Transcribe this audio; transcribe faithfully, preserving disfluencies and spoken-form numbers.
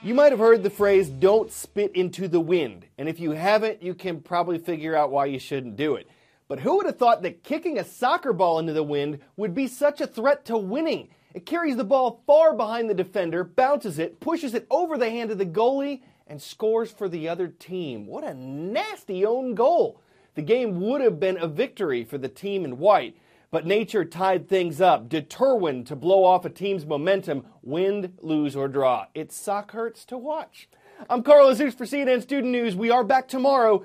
You might have heard the phrase, don't spit into the wind. And if you haven't, you can probably figure out why you shouldn't do it. But who would have thought that kicking a soccer ball into the wind would be such a threat to winning? It carries the ball far behind the defender, bounces it, pushes it over the hand of the goalie, and scores for the other team. What a nasty own goal. The game would have been a victory for the team in white, but nature tied things up, determined to blow off a team's momentum, win, lose, or draw. It sock hurts to watch. I'm Carl Azus for C N N Student News. We are back tomorrow.